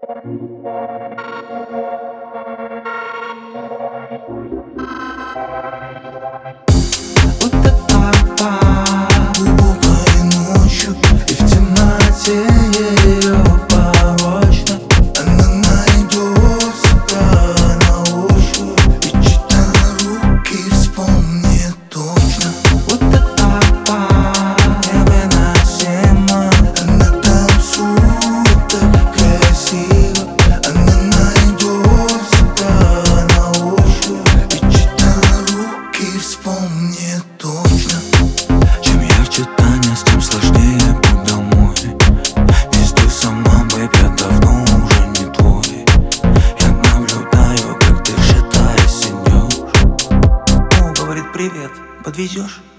Глубокой ночью и в темноте ее порочно она найдет себя на ощупь. И чьи-то руки вспомнит точно. Вот это невыносимо. Она танцует так красиво. Она найдет себя на ощупь. И чьи-то руки вспомнит точно. Чем ярче танец, тем сложнее путь домой. Ведь ты сама, бэйб, я давно уже не твой. Я наблюдаю, как ты шатаясь идешь. О, говорит, привет, подвезешь?